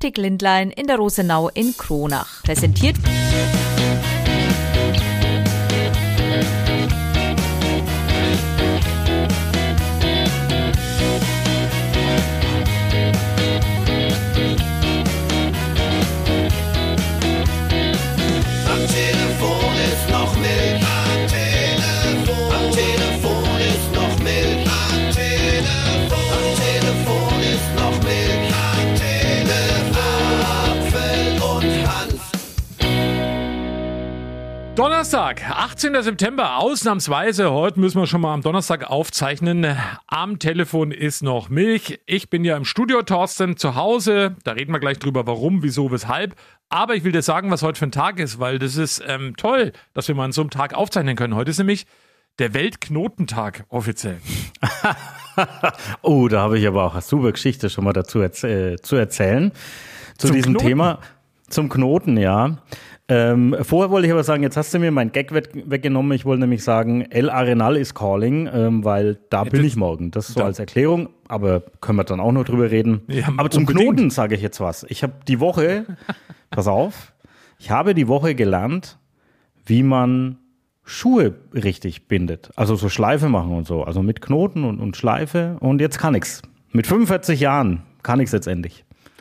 Optik Lindlein in der Rosenau in Kronach. Präsentiert Donnerstag, 18. September, ausnahmsweise. Heute müssen wir schon mal am Donnerstag aufzeichnen. Am Telefon ist noch Milch. Ich bin ja im Studio, Thorsten, zu Hause. Da reden wir gleich drüber, warum, wieso, weshalb. Aber ich will dir sagen, was heute für ein Tag ist, weil das ist toll, dass wir mal an so einem Tag aufzeichnen können. Heute ist nämlich der Weltknotentag offiziell. Oh, da habe ich aber auch eine super Geschichte schon mal dazu zu erzählen. Zu diesem Knoten? Thema. Zum Knoten, ja. Vorher wollte ich aber sagen, jetzt hast du mir meinen Gag weggenommen. Ich wollte nämlich sagen, El Arenal is calling, weil da bin ich morgen. Das so als Erklärung, aber können wir dann auch noch drüber reden. Ja, aber zum unbedingt. Knoten sage ich jetzt was. Ich habe die Woche, pass auf, ich habe die Woche gelernt, wie man Schuhe richtig bindet. Also so Schleife machen und so. Also mit Knoten und Schleife. Und jetzt kann ich's. Mit 45 Jahren kann ich's jetzt endlich.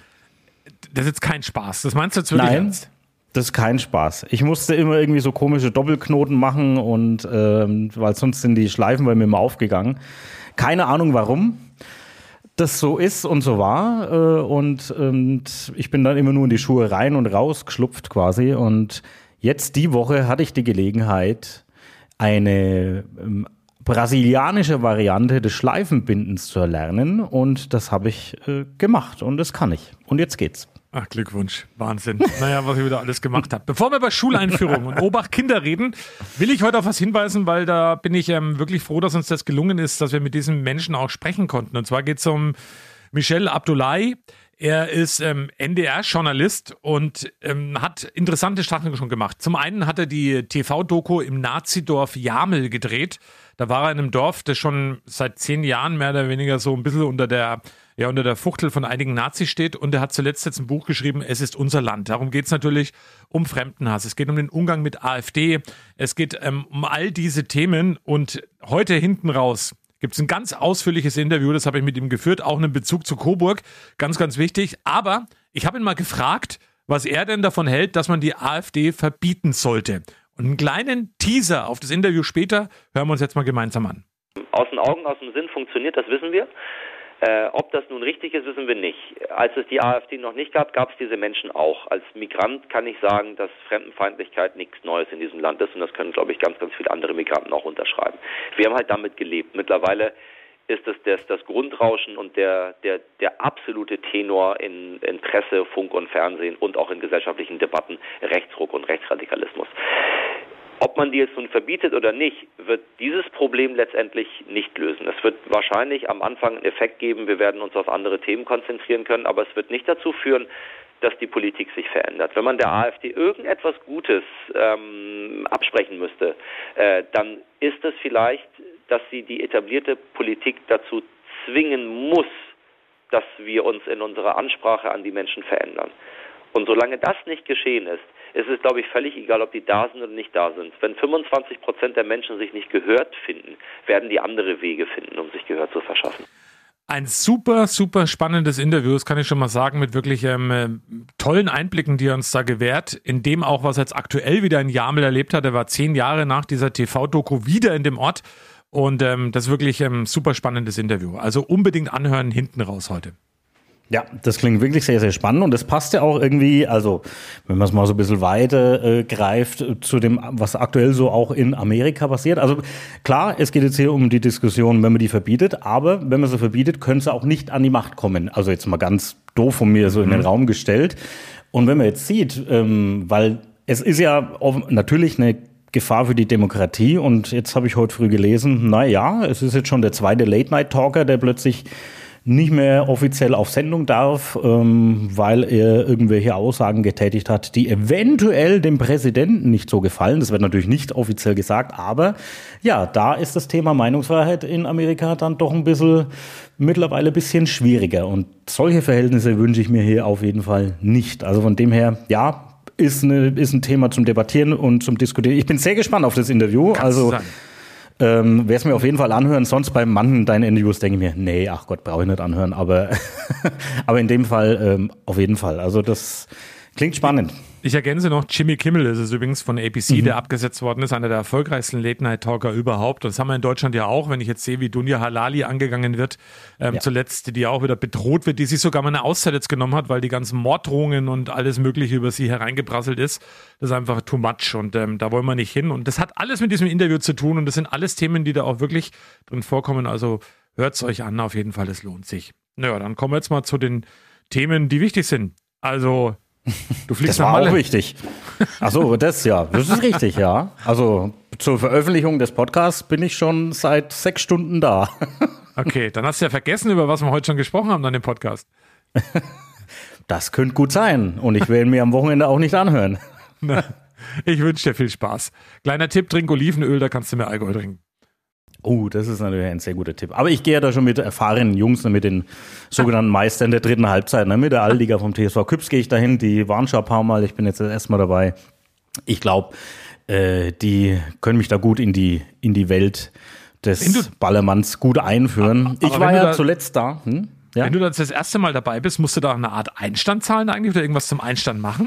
Das ist jetzt kein Spaß. Das meinst du jetzt wirklich ernst? Das ist kein Spaß. Ich musste immer irgendwie so komische Doppelknoten machen und weil sonst sind die Schleifen bei mir immer aufgegangen. Keine Ahnung warum das so ist und so war. Und ich bin dann immer nur in die Schuhe rein und raus geschlupft quasi. Und jetzt die Woche hatte ich die Gelegenheit, eine brasilianische Variante des Schleifenbindens zu erlernen. Und das habe ich gemacht und das kann ich. Und jetzt geht's. Ach, Glückwunsch. Wahnsinn. Naja, was ich wieder alles gemacht habe. Bevor wir über Schuleinführung und Obacht Kinder reden, will ich heute auf was hinweisen, weil da bin ich wirklich froh, dass uns das gelungen ist, dass wir mit diesem Menschen auch sprechen konnten. Und zwar geht es um Michel Abdullahi. Er ist NDR-Journalist und hat interessante Sachen schon gemacht. Zum einen hat er die TV-Doku im Nazidorf Jamel gedreht. Da war er in einem Dorf, das schon seit 10 Jahren mehr oder weniger so ein bisschen unter der Fuchtel von einigen Nazis steht. Und er hat zuletzt jetzt ein Buch geschrieben, Es ist unser Land. Darum geht es natürlich um Fremdenhass. Es geht um den Umgang mit AfD. Es geht um all diese Themen. Und heute hinten raus gibt es ein ganz ausführliches Interview, das habe ich mit ihm geführt, auch einen Bezug zu Coburg. Ganz, ganz wichtig. Aber ich habe ihn mal gefragt, was er denn davon hält, dass man die AfD verbieten sollte. Und einen kleinen Teaser auf das Interview später hören wir uns jetzt mal gemeinsam an. Aus den Augen, aus dem Sinn funktioniert, das wissen wir. Ob das nun richtig ist, wissen wir nicht. Als es die AfD noch nicht gab, gab es diese Menschen auch. Als Migrant kann ich sagen, dass Fremdenfeindlichkeit nichts Neues in diesem Land ist und das können, glaube ich, ganz, ganz viele andere Migranten auch unterschreiben. Wir haben halt damit gelebt. Mittlerweile ist das Grundrauschen und der absolute Tenor in Presse, Funk und Fernsehen und auch in gesellschaftlichen Debatten Rechtsruck und Rechtsradikalismus. Ob man die jetzt nun verbietet oder nicht, wird dieses Problem letztendlich nicht lösen. Es wird wahrscheinlich am Anfang einen Effekt geben, wir werden uns auf andere Themen konzentrieren können, aber es wird nicht dazu führen, dass die Politik sich verändert. Wenn man der AfD irgendetwas Gutes absprechen müsste, dann ist es vielleicht, dass sie die etablierte Politik dazu zwingen muss, dass wir uns in unserer Ansprache an die Menschen verändern. Und solange das nicht geschehen ist, ist es, glaube ich, völlig egal, ob die da sind oder nicht da sind. Wenn 25% der Menschen sich nicht gehört finden, werden die andere Wege finden, um sich Gehör zu verschaffen. Ein super, super spannendes Interview, das kann ich schon mal sagen, mit wirklich tollen Einblicken, die er uns da gewährt. In dem auch, was er jetzt aktuell wieder in Jamel erlebt hat. Er war 10 Jahre nach dieser TV-Doku wieder in dem Ort. Und das ist wirklich ein super spannendes Interview. Also unbedingt anhören, hinten raus heute. Ja, das klingt wirklich sehr, sehr spannend und das passt ja auch irgendwie, also wenn man es mal so ein bisschen weiter greift, zu dem, was aktuell so auch in Amerika passiert. Also klar, es geht jetzt hier um die Diskussion, wenn man die verbietet, aber wenn man sie verbietet, können sie auch nicht an die Macht kommen. Also jetzt mal ganz doof von mir so in den Raum gestellt. Und wenn man jetzt sieht, weil es ist ja natürlich eine Gefahr für die Demokratie und jetzt habe ich heute früh gelesen, es ist jetzt schon der zweite Late-Night-Talker, der plötzlich nicht mehr offiziell auf Sendung darf, weil er irgendwelche Aussagen getätigt hat, die eventuell dem Präsidenten nicht so gefallen. Das wird natürlich nicht offiziell gesagt, aber ja, da ist das Thema Meinungsfreiheit in Amerika dann doch mittlerweile ein bisschen schwieriger. Und solche Verhältnisse wünsche ich mir hier auf jeden Fall nicht. Also von dem her, ja, ist ein Thema zum Debattieren und zum Diskutieren. Ich bin sehr gespannt auf das Interview. Werde es mir auf jeden Fall anhören. Sonst bei manchen deinen Interviews denke ich mir, nee, ach Gott, brauche ich nicht anhören. Aber in dem Fall auf jeden Fall. Also das klingt spannend. Ich ergänze noch, Jimmy Kimmel ist es übrigens von ABC, der abgesetzt worden ist, einer der erfolgreichsten Late-Night-Talker überhaupt. Und das haben wir in Deutschland ja auch, wenn ich jetzt sehe, wie Dunja Halali angegangen wird, zuletzt, die auch wieder bedroht wird, die sich sogar mal eine Auszeit jetzt genommen hat, weil die ganzen Morddrohungen und alles Mögliche über sie hereingeprasselt ist. Das ist einfach too much und da wollen wir nicht hin. Und das hat alles mit diesem Interview zu tun und das sind alles Themen, die da auch wirklich drin vorkommen. Also hört es euch an, auf jeden Fall, es lohnt sich. Naja, dann kommen wir jetzt mal zu den Themen, die wichtig sind. Also du fliegst das nach war Malle. Auch wichtig. Ach so, das ist richtig, ja. Also zur Veröffentlichung des Podcasts bin ich schon seit 6 Stunden da. Okay, dann hast du ja vergessen, über was wir heute schon gesprochen haben an dem Podcast. Das könnte gut sein und ich will mir am Wochenende auch nicht anhören. Na, ich wünsche dir viel Spaß. Kleiner Tipp, trink Olivenöl, da kannst du mehr Alkohol trinken. Oh, das ist natürlich ein sehr guter Tipp. Aber ich gehe ja da schon mit erfahrenen Jungs, mit den sogenannten Meistern der dritten Halbzeit. Mit der Allliga vom TSV Küps gehe ich dahin. Die waren schon ein paar Mal. Ich bin jetzt erstmal dabei. Ich glaube, die können mich da gut in die Welt des Ballermanns gut einführen. Aber ich war ja zuletzt da. Ja? Wenn du das erste Mal dabei bist, musst du da eine Art Einstand zahlen eigentlich oder irgendwas zum Einstand machen?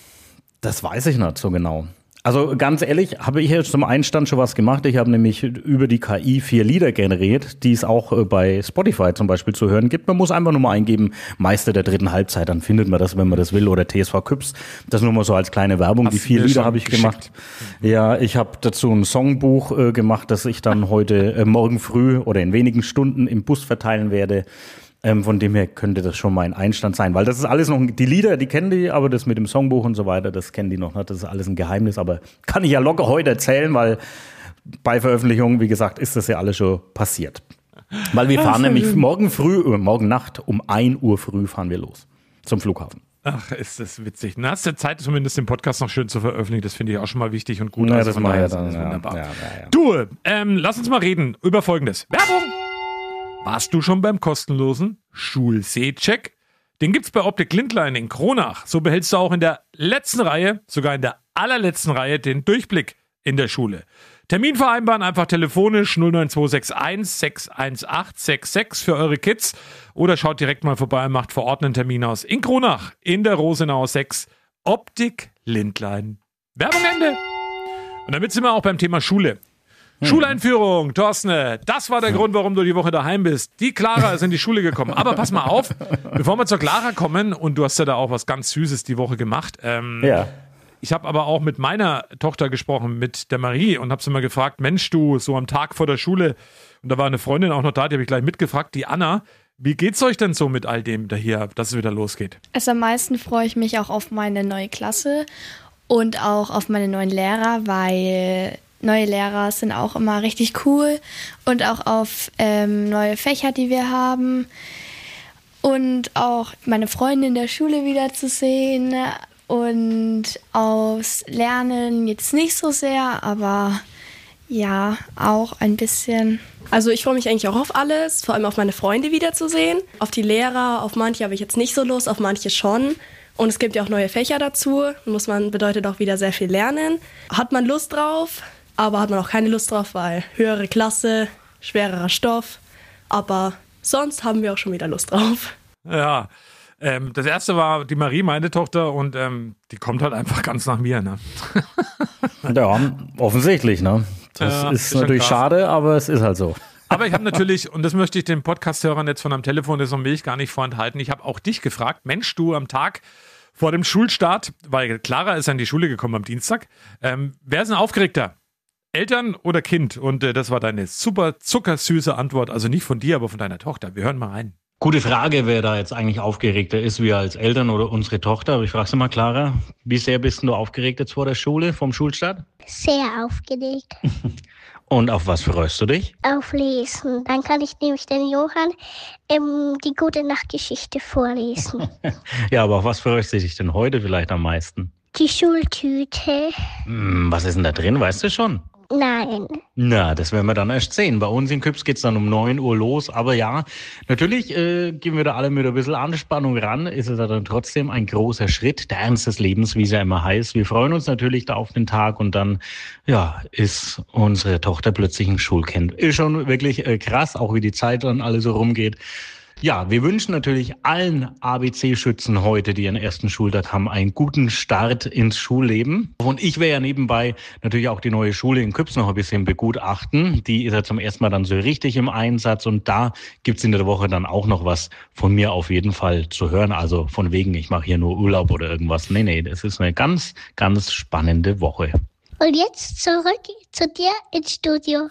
Das weiß ich nicht so genau. Also ganz ehrlich, habe ich jetzt zum Einstand schon was gemacht. Ich habe nämlich über die KI 4 Lieder generiert, die es auch bei Spotify zum Beispiel zu hören gibt. Man muss einfach nur mal eingeben, Meister der dritten Halbzeit, dann findet man das, wenn man das will, oder TSV Küps. Das nur mal so als kleine Werbung. Die 4 Lieder habe ich gemacht. Ja, ich habe dazu ein Songbuch gemacht, das ich dann heute, morgen früh oder in wenigen Stunden im Bus verteilen werde. Von dem her könnte das schon mal ein Einstand sein, weil das ist alles noch, die Lieder, die kennen die, aber das mit dem Songbuch und so weiter, das kennen die noch nicht, das ist alles ein Geheimnis, aber kann ich ja locker heute erzählen, weil bei Veröffentlichung, wie gesagt, ist das ja alles schon passiert. Weil wir fahren nämlich morgen Nacht um 1 Uhr früh fahren wir los zum Flughafen. Ach, ist das witzig. Na, hast du Zeit, zumindest den Podcast noch schön zu veröffentlichen, das finde ich auch schon mal wichtig und gut. Na, also das mache ich dann. Ja, wunderbar. Ja. Du, lass uns mal reden über Folgendes. Werbung! Warst du schon beim kostenlosen Schulsehcheck? Den gibt's bei Optik Lindlein in Kronach. So behältst du auch in der letzten Reihe, sogar in der allerletzten Reihe, den Durchblick in der Schule. Termin vereinbaren einfach telefonisch 09261 618 66 für eure Kids oder schaut direkt mal vorbei und macht vor Ort einen Termin aus. In Kronach, in der Rosenau 6, Optik Lindlein. Werbung Ende. Und damit sind wir auch beim Thema Schule. Schuleinführung, Thorsten, das war der Grund, warum du die Woche daheim bist. Die Clara ist in die Schule gekommen. Aber pass mal auf, bevor wir zur Clara kommen, und du hast ja da auch was ganz Süßes die Woche gemacht. Ja. Ich habe aber auch mit meiner Tochter gesprochen, mit der Marie, und habe sie mal gefragt, Mensch, du, so am Tag vor der Schule, und da war eine Freundin auch noch da, die habe ich gleich mitgefragt, die Anna, wie geht's euch denn so mit all dem da hier, dass es wieder losgeht? Also am meisten freue ich mich auch auf meine neue Klasse und auch auf meine neuen Lehrer, weil neue Lehrer sind auch immer richtig cool und auch auf neue Fächer, die wir haben und auch meine Freunde in der Schule wiederzusehen und aufs Lernen jetzt nicht so sehr, aber ja, auch ein bisschen. Also ich freue mich eigentlich auch auf alles, vor allem auf meine Freunde wiederzusehen, auf die Lehrer, auf manche habe ich jetzt nicht so Lust, auf manche schon. Und es gibt ja auch neue Fächer dazu, bedeutet auch wieder sehr viel lernen. Hat man Lust drauf? Aber hat man auch keine Lust drauf, weil höhere Klasse, schwererer Stoff. Aber sonst haben wir auch schon wieder Lust drauf. Ja, das erste war die Marie, meine Tochter, und die kommt halt einfach ganz nach mir. Ne? Ja, offensichtlich. Ne? Das ist natürlich krass. Schade, aber es ist halt so. Aber ich habe natürlich, und das möchte ich den Podcast-Hörern jetzt von am Telefon, das will ich gar nicht vorenthalten, ich habe auch dich gefragt, Mensch, du am Tag vor dem Schulstart, weil Clara ist an die Schule gekommen am Dienstag, wer ist denn aufgeregter? Eltern oder Kind? Und das war deine super zuckersüße Antwort. Also nicht von dir, aber von deiner Tochter. Wir hören mal rein. Gute Frage, wer da jetzt eigentlich aufgeregter ist, wir als Eltern oder unsere Tochter. Aber ich frage sie mal, Clara, wie sehr bist du aufgeregt jetzt vor der Schule, vom Schulstart? Sehr aufgeregt. Und auf was freust du dich? Auf Lesen. Dann kann ich nämlich den Johann die gute Nachtgeschichte vorlesen. Ja, aber auf was freust du dich denn heute vielleicht am meisten? Die Schultüte. Was ist denn da drin, weißt du schon? Nein. Na, das werden wir dann erst sehen. Bei uns in Küps geht's dann um 9 Uhr los. Aber ja, natürlich gehen wir da alle mit ein bisschen Anspannung ran. Ist es ja dann trotzdem ein großer Schritt, der Ernst des Lebens, wie es ja immer heißt. Wir freuen uns natürlich da auf den Tag und dann, ja, ist unsere Tochter plötzlich im Schulkind. Ist schon wirklich krass, auch wie die Zeit dann alle so rumgeht. Ja, wir wünschen natürlich allen ABC-Schützen heute, die ihren ersten Schultag haben, einen guten Start ins Schulleben. Und ich werde ja nebenbei natürlich auch die neue Schule in Küps noch ein bisschen begutachten. Die ist ja zum ersten Mal dann so richtig im Einsatz und da gibt's in der Woche dann auch noch was von mir auf jeden Fall zu hören. Also von wegen, ich mache hier nur Urlaub oder irgendwas. Nee, das ist eine ganz, ganz spannende Woche. Und jetzt zurück zu dir ins Studio.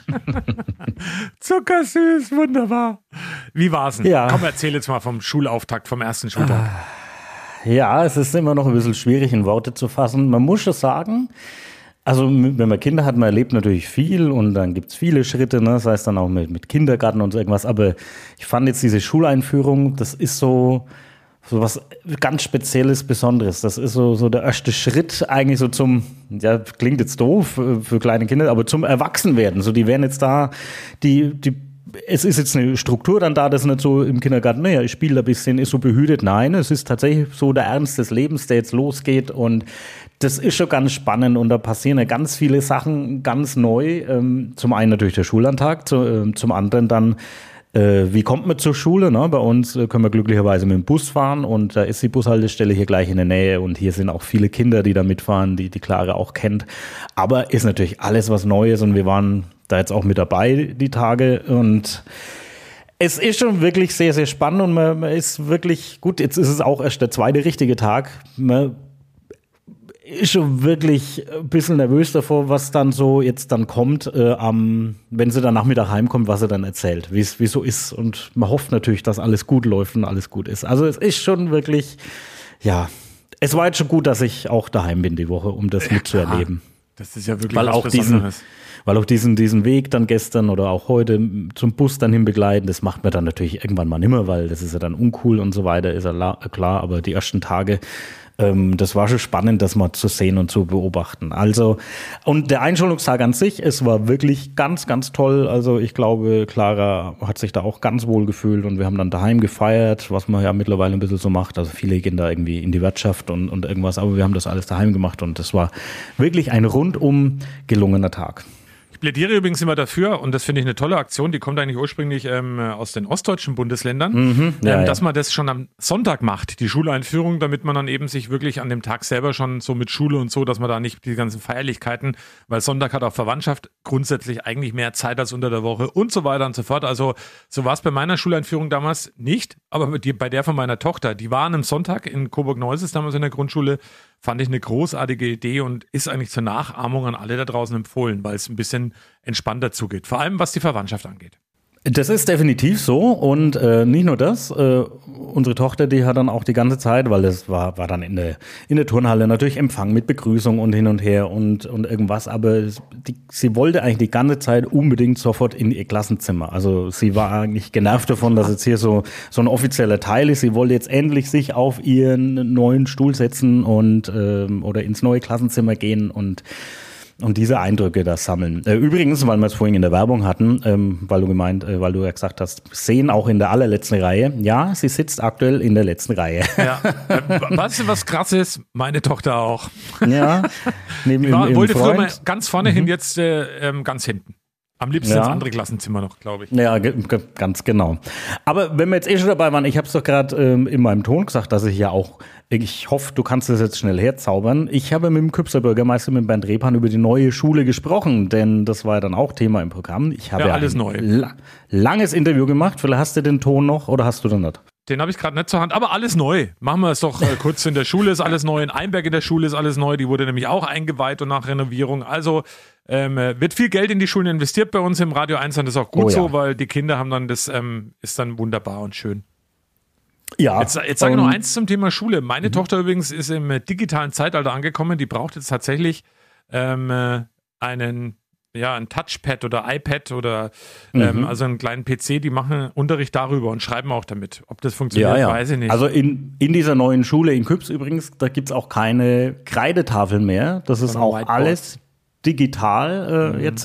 Zuckersüß, wunderbar. Wie war's denn? Ja. Komm, erzähl jetzt mal vom Schulauftakt, vom ersten Schultag. Ja, es ist immer noch ein bisschen schwierig in Worte zu fassen. Man muss schon sagen, also wenn man Kinder hat, man erlebt natürlich viel und dann gibt's viele Schritte, ne? Das heißt dann auch mit Kindergarten und so irgendwas. Aber ich fand jetzt diese Schuleinführung, das ist so was ganz Spezielles, Besonderes. Das ist so der erste Schritt eigentlich so zum, ja, klingt jetzt doof für kleine Kinder, aber zum Erwachsenwerden. So, die werden jetzt da, es ist jetzt eine Struktur dann da, das ist nicht so im Kindergarten, naja, ich spiele ein bisschen, ist so behütet. Nein, es ist tatsächlich so der Ernst des Lebens, der jetzt losgeht und das ist schon ganz spannend und da passieren ja ganz viele Sachen ganz neu. Zum einen natürlich der Schullandtag, zum anderen dann wie kommt man zur Schule? Ne? Bei uns können wir glücklicherweise mit dem Bus fahren und da ist die Bushaltestelle hier gleich in der Nähe und hier sind auch viele Kinder, die da mitfahren, die Clara auch kennt. Aber ist natürlich alles was Neues und wir waren da jetzt auch mit dabei die Tage und es ist schon wirklich sehr, sehr spannend und man ist wirklich, gut, jetzt ist es auch erst der zweite richtige Tag. Man ist schon wirklich ein bisschen nervös davor, was dann so jetzt dann kommt, wenn sie dann Nachmittag heimkommt, was sie dann erzählt, wie es so ist. Und man hofft natürlich, dass alles gut läuft und alles gut ist. Also es ist schon wirklich, ja, es war jetzt schon gut, dass ich auch daheim bin die Woche, um das mitzuerleben. Das ist ja wirklich weil was auch Besonderes. Weil auch diesen Weg dann gestern oder auch heute zum Bus dann hin begleiten, das macht man dann natürlich irgendwann mal nimmer, weil das ist ja dann uncool und so weiter, ist ja klar. Aber die ersten Tage, das war schon spannend, das mal zu sehen und zu beobachten. Also, und der Einschulungstag an sich, es war wirklich ganz, ganz toll. Also ich glaube, Clara hat sich da auch ganz wohl gefühlt und wir haben dann daheim gefeiert, was man ja mittlerweile ein bisschen so macht. Also viele gehen da irgendwie in die Wirtschaft und irgendwas, aber wir haben das alles daheim gemacht und das war wirklich ein rundum gelungener Tag. Ich plädiere übrigens immer dafür, und das finde ich eine tolle Aktion, die kommt eigentlich ursprünglich aus den ostdeutschen Bundesländern, dass man das schon am Sonntag macht, die Schuleinführung, damit man dann eben sich wirklich an dem Tag selber schon so mit Schule und so, dass man da nicht die ganzen Feierlichkeiten, weil Sonntag hat auch Verwandtschaft grundsätzlich eigentlich mehr Zeit als unter der Woche und so weiter und so fort. Also so war es bei meiner Schuleinführung damals nicht, aber bei der von meiner Tochter, die war an einem Sonntag in Coburg-Neuses, damals in der Grundschule, fand ich eine großartige Idee und ist eigentlich zur Nachahmung an alle da draußen empfohlen, weil es ein bisschen entspannter zugeht. Vor allem, was die Verwandtschaft angeht. Das ist definitiv so und nicht nur das, unsere Tochter, die hat dann auch die ganze Zeit, weil es war dann in der Turnhalle natürlich Empfang mit Begrüßung und hin und her und irgendwas, aber sie wollte eigentlich die ganze Zeit unbedingt sofort in ihr Klassenzimmer. Also sie war eigentlich genervt davon, dass jetzt hier so ein offizieller Teil ist. Sie wollte jetzt endlich sich auf ihren neuen Stuhl setzen und oder ins neue Klassenzimmer gehen und diese Eindrücke da sammeln. Übrigens, weil wir es vorhin in der Werbung hatten, weil du ja gesagt hast, sehen auch in der allerletzten Reihe. Ja, sie sitzt aktuell in der letzten Reihe. Ja. Weißt du, was krass ist? Meine Tochter auch. Ja. Wollte früher mal ganz vorne hin, jetzt ganz hinten. Am liebsten ins andere Klassenzimmer noch, glaube ich. Ja, ganz genau. Aber wenn wir jetzt schon dabei waren, ich habe es doch gerade in meinem Ton gesagt, dass ich hoffe, du kannst das jetzt schnell herzaubern. Ich habe mit dem Küpser Bürgermeister, mit Bernd Repan, über die neue Schule gesprochen, denn das war ja dann auch Thema im Programm. Ich habe alles neu. Langes Interview gemacht. Vielleicht hast du den Ton noch oder hast du den nicht? Den habe ich gerade nicht zur Hand, aber alles neu. Machen wir es doch kurz. In der Schule ist alles neu, in Einberg in der Schule ist alles neu. Die wurde nämlich auch eingeweiht und nach Renovierung. Also wird viel Geld in die Schulen investiert bei uns im Radio 1 und das ist auch gut so, weil die Kinder haben dann, das ist dann wunderbar und schön. Ja. Jetzt sage ich noch eins zum Thema Schule. Meine Tochter übrigens ist im digitalen Zeitalter angekommen. Die braucht jetzt tatsächlich einen ein Touchpad oder iPad oder also einen kleinen PC, die machen Unterricht darüber und schreiben auch damit. Ob das funktioniert, weiß ich nicht. Also in dieser neuen Schule in Küps übrigens, da gibt es auch keine Kreidetafeln mehr. Das ist auch alles digital jetzt.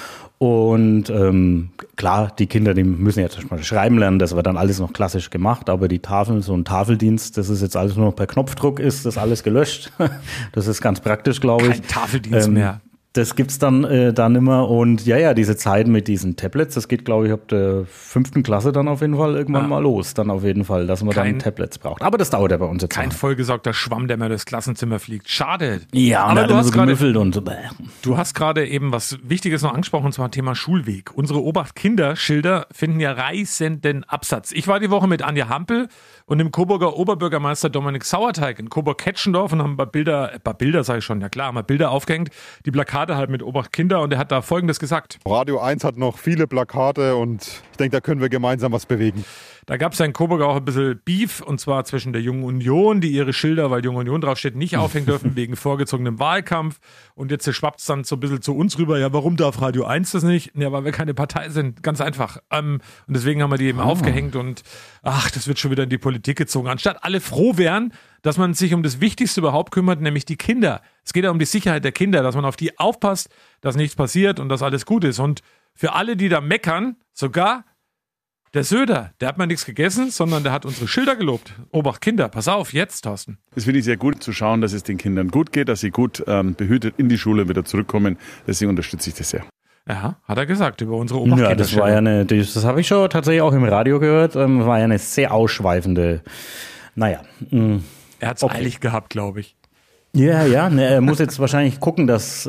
Und klar, die Kinder, die müssen jetzt mal schreiben lernen, das wird dann alles noch klassisch gemacht, aber die Tafeln, so ein Tafeldienst, das ist jetzt alles nur noch per Knopfdruck, ist das alles gelöscht. Das ist ganz praktisch, glaube ich. Kein Tafeldienst mehr. Das gibt's dann immer und diese Zeit mit diesen Tablets, das geht, glaube ich, ab der 5. Klasse dann auf jeden Fall irgendwann mal los, dann auf jeden Fall, dass man dann Tablets braucht. Aber das dauert ja bei uns jetzt kein vollgesaugter Schwamm, der mir durchs Klassenzimmer fliegt. Schade. Ja, aber du hast gemüffelt und so. Du hast gerade eben was Wichtiges noch angesprochen, und zwar Thema Schulweg. Unsere Obacht-Kinder-Schilder finden ja reißenden Absatz. Ich war die Woche mit Anja Hampel und dem Coburger Oberbürgermeister Dominik Sauerteig in Coburg-Ketschendorf und haben ein paar Bilder, sage ich schon, ja klar, haben wir Bilder aufgehängt, die Plakate halt mit Obacht Kinder, und er hat da Folgendes gesagt. Radio 1 hat noch viele Plakate und ich denke, da können wir gemeinsam was bewegen. Da gab es ja in Coburg auch ein bisschen Beef, und zwar zwischen der Jungen Union, die ihre Schilder, weil Junge Union draufsteht, nicht aufhängen dürfen wegen vorgezogenem Wahlkampf. Und jetzt schwappt es dann so ein bisschen zu uns rüber. Ja, warum darf Radio 1 das nicht? Ja, weil wir keine Partei sind. Ganz einfach. Und deswegen haben wir die eben aufgehängt und das wird schon wieder in die Politik gezogen. Anstatt alle froh wären, dass man sich um das Wichtigste überhaupt kümmert, nämlich die Kinder. Es geht ja um die Sicherheit der Kinder, dass man auf die aufpasst, dass nichts passiert und dass alles gut ist. Und für alle, die da meckern, sogar der Söder, der hat mal nichts gegessen, sondern der hat unsere Schilder gelobt. Obacht Kinder, pass auf, jetzt, Thorsten. Es finde ich sehr gut zu schauen, dass es den Kindern gut geht, dass sie gut behütet in die Schule wieder zurückkommen. Deswegen unterstütze ich das sehr. Ja, hat er gesagt über unsere Obacht Kinder. Ja, das war ja das habe ich schon tatsächlich auch im Radio gehört, war ja eine sehr ausschweifende, Er hat es eilig gehabt, glaube ich. Ja, er muss jetzt wahrscheinlich gucken, dass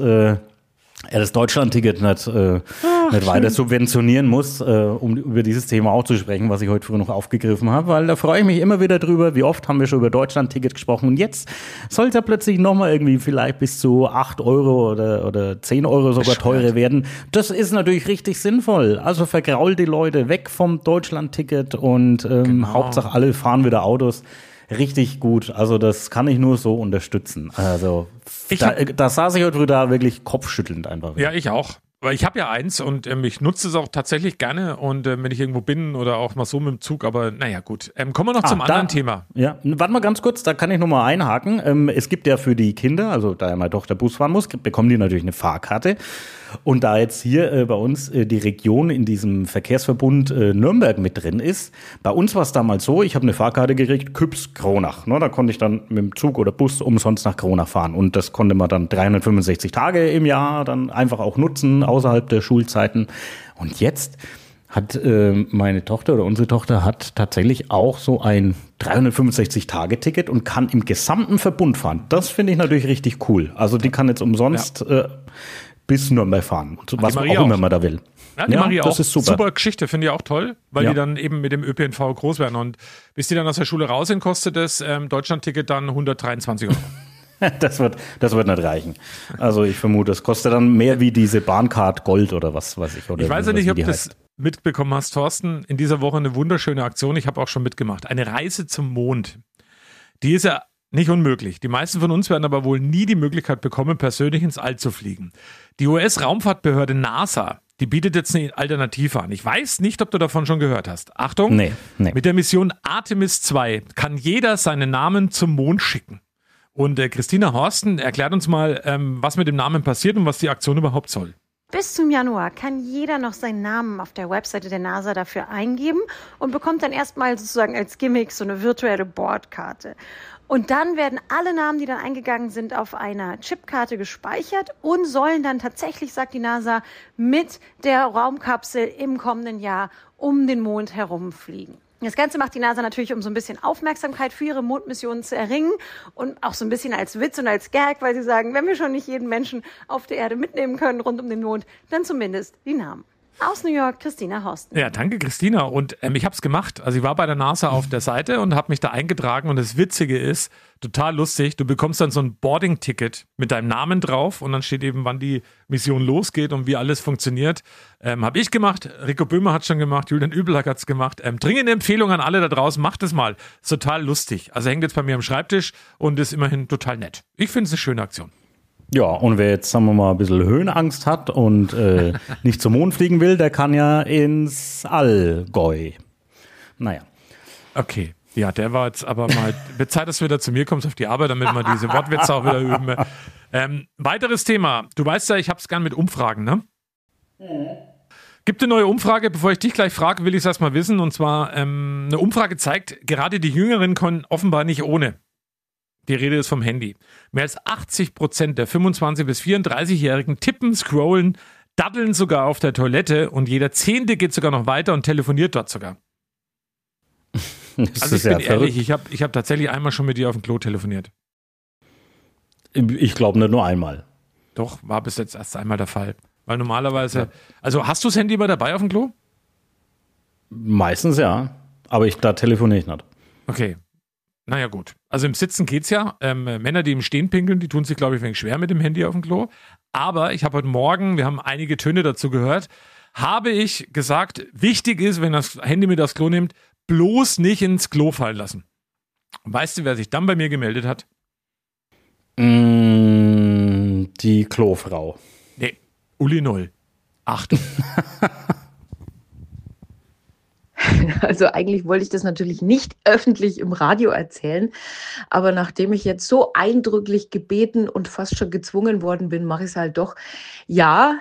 er das Deutschland-Ticket nicht weiter subventionieren muss, um über dieses Thema auch zu sprechen, was ich heute früh noch aufgegriffen habe, weil da freue ich mich immer wieder drüber, wie oft haben wir schon über Deutschland-Ticket gesprochen, und jetzt soll es ja plötzlich nochmal irgendwie vielleicht bis zu 8 Euro oder 10 Euro sogar teurer werden. Das ist natürlich richtig sinnvoll. Also vergrault die Leute weg vom Deutschland-Ticket und Hauptsache alle fahren wieder Autos. Richtig gut, also das kann ich nur so unterstützen. Also da saß ich heute früh da wirklich kopfschüttelnd einfach. Ja, ich auch. Weil ich habe ja eins und ich nutze es auch tatsächlich gerne, und wenn ich irgendwo bin oder auch mal so mit dem Zug, aber naja gut. Kommen wir noch zum anderen Thema. Ja, warte mal ganz kurz, da kann ich nochmal einhaken. Es gibt ja für die Kinder, also da ja meine Tochter Bus fahren muss, bekommen die natürlich eine Fahrkarte. Und da jetzt hier bei uns die Region in diesem Verkehrsverbund Nürnberg mit drin ist, bei uns war es damals so, ich habe eine Fahrkarte gekriegt, Küps-Kronach. Ne, da konnte ich dann mit dem Zug oder Bus umsonst nach Kronach fahren. Und das konnte man dann 365 Tage im Jahr dann einfach auch nutzen, außerhalb der Schulzeiten. Und jetzt hat meine Tochter oder unsere Tochter hat tatsächlich auch so ein 365-Tage-Ticket und kann im gesamten Verbund fahren. Das finde ich natürlich richtig cool. Also die kann jetzt umsonst bis Nürnberg fahren, was auch immer man da will. Ja, die Maria das auch. Ist super Geschichte, finde ich auch toll, weil die dann eben mit dem ÖPNV groß werden. Und bis die dann aus der Schule raus sind, kostet das Deutschland-Ticket dann 123 Euro. Das wird nicht reichen. Also ich vermute, das kostet dann mehr wie diese Bahncard Gold oder was weiß ich. Oder ich weiß ja nicht, ob du das mitbekommen hast, Thorsten. In dieser Woche eine wunderschöne Aktion. Ich habe auch schon mitgemacht. Eine Reise zum Mond. Die ist ja nicht unmöglich. Die meisten von uns werden aber wohl nie die Möglichkeit bekommen, persönlich ins All zu fliegen. Die US-Raumfahrtbehörde NASA, die bietet jetzt eine Alternative an. Ich weiß nicht, ob du davon schon gehört hast. Achtung, nee. Mit der Mission Artemis 2 kann jeder seinen Namen zum Mond schicken. Und Christina Horsten erklärt uns mal, was mit dem Namen passiert und was die Aktion überhaupt soll. Bis zum Januar kann jeder noch seinen Namen auf der Webseite der NASA dafür eingeben und bekommt dann erstmal sozusagen als Gimmick so eine virtuelle Bordkarte. Und dann werden alle Namen, die dann eingegangen sind, auf einer Chipkarte gespeichert und sollen dann tatsächlich, sagt die NASA, mit der Raumkapsel im kommenden Jahr um den Mond herumfliegen. Das Ganze macht die NASA natürlich, um so ein bisschen Aufmerksamkeit für ihre Mondmissionen zu erringen und auch so ein bisschen als Witz und als Gag, weil sie sagen, wenn wir schon nicht jeden Menschen auf der Erde mitnehmen können rund um den Mond, dann zumindest die Namen. Aus New York, Christina Horsten. Ja, danke Christina. Und ich habe es gemacht. Also ich war bei der NASA auf der Seite und habe mich da eingetragen. Und das Witzige ist, total lustig, du bekommst dann so ein Boarding-Ticket mit deinem Namen drauf und dann steht eben, wann die Mission losgeht und wie alles funktioniert. Habe ich gemacht, Rico Böhmer hat es schon gemacht, Julian Übelack hat es gemacht. Dringende Empfehlung an alle da draußen, macht es mal. Ist total lustig. Also hängt jetzt bei mir am Schreibtisch und ist immerhin total nett. Ich finde es eine schöne Aktion. Ja, und wer jetzt, sagen wir mal, ein bisschen Höhenangst hat und nicht zum Mond fliegen will, der kann ja ins Allgäu. Naja. Okay. Ja, der war jetzt aber mal, wird Zeit, dass du wieder zu mir kommst auf die Arbeit, damit wir diese Wortwitze auch wieder üben. Weiteres Thema. Du weißt ja, ich hab's gern mit Umfragen, ne? Gibt eine neue Umfrage, bevor ich dich gleich frage, will ich es erstmal wissen. Und zwar, eine Umfrage zeigt, gerade die Jüngeren können offenbar nicht ohne. Die Rede ist vom Handy. Mehr als 80% der 25- bis 34-Jährigen tippen, scrollen, daddeln sogar auf der Toilette und jeder 10. geht sogar noch weiter und telefoniert dort sogar. Also ich bin ehrlich, ich hab tatsächlich einmal schon mit dir auf dem Klo telefoniert. Ich glaube nicht nur einmal. Doch, war bis jetzt erst einmal der Fall. Weil normalerweise, also hast du das Handy immer dabei auf dem Klo? Meistens ja, aber da telefoniere ich nicht. Okay, naja gut. Also im Sitzen geht's ja. Männer, die im Stehen pinkeln, die tun sich, glaube ich, ein wenig schwer mit dem Handy auf dem Klo. Aber ich habe heute Morgen, wir haben einige Töne dazu gehört, habe ich gesagt, wichtig ist, wenn das Handy mit aufs Klo nimmt, bloß nicht ins Klo fallen lassen. Weißt du, wer sich dann bei mir gemeldet hat? Die Klofrau. Nee, Uli 0. Achtung. Also eigentlich wollte ich das natürlich nicht öffentlich im Radio erzählen, aber nachdem ich jetzt so eindrücklich gebeten und fast schon gezwungen worden bin, mache ich es halt doch. Ja,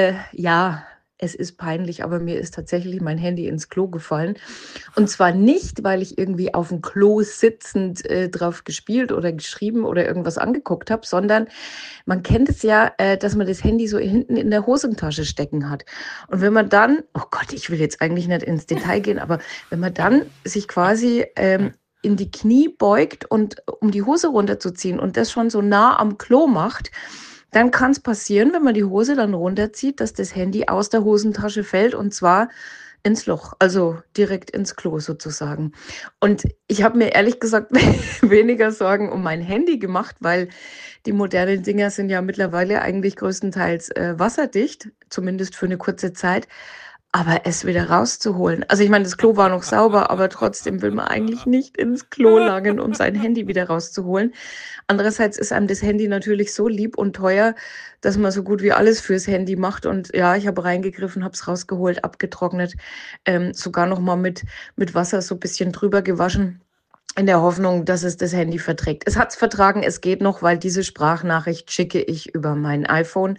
es ist peinlich, aber mir ist tatsächlich mein Handy ins Klo gefallen. Und zwar nicht, weil ich irgendwie auf dem Klo sitzend drauf gespielt oder geschrieben oder irgendwas angeguckt habe, sondern man kennt es ja, dass man das Handy so hinten in der Hosentasche stecken hat. Und wenn man dann, oh Gott, ich will jetzt eigentlich nicht ins Detail gehen, aber wenn man dann sich quasi in die Knie beugt und um die Hose runterzuziehen und das schon so nah am Klo macht, dann kann es passieren, wenn man die Hose dann runterzieht, dass das Handy aus der Hosentasche fällt und zwar ins Loch, also direkt ins Klo sozusagen. Und ich habe mir ehrlich gesagt weniger Sorgen um mein Handy gemacht, weil die modernen Dinger sind ja mittlerweile eigentlich größtenteils wasserdicht, zumindest für eine kurze Zeit. Aber es wieder rauszuholen. Also ich meine, das Klo war noch sauber, aber trotzdem will man eigentlich nicht ins Klo langen, um sein Handy wieder rauszuholen. Andererseits ist einem das Handy natürlich so lieb und teuer, dass man so gut wie alles fürs Handy macht. Und ja, ich habe reingegriffen, habe es rausgeholt, abgetrocknet, sogar noch mal mit Wasser so ein bisschen drüber gewaschen. In der Hoffnung, dass es das Handy verträgt. Es hat es vertragen, es geht noch, weil diese Sprachnachricht schicke ich über mein iPhone.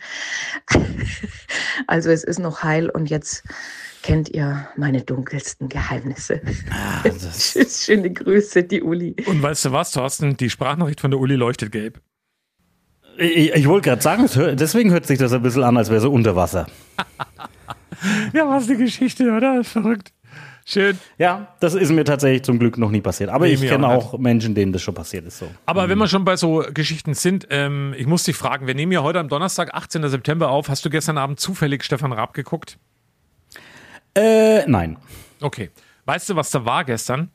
Also es ist noch heil und jetzt kennt ihr meine dunkelsten Geheimnisse. Schöne Grüße, die Uli. Und weißt du was, Thorsten? Die Sprachnachricht von der Uli leuchtet gelb. Ich wollte gerade sagen, deswegen hört sich das ein bisschen an, als wäre so unter Wasser. Ja, was eine Geschichte, oder? Verrückt. Schön. Ja, das ist mir tatsächlich zum Glück noch nie passiert. Aber ich kenne auch Menschen, denen das schon passiert ist. So. Aber wenn wir schon bei so Geschichten sind, ich muss dich fragen, wir nehmen ja heute am Donnerstag, 18. September auf. Hast du gestern Abend zufällig Stefan Raab geguckt? Nein. Okay. Weißt du, was da war gestern?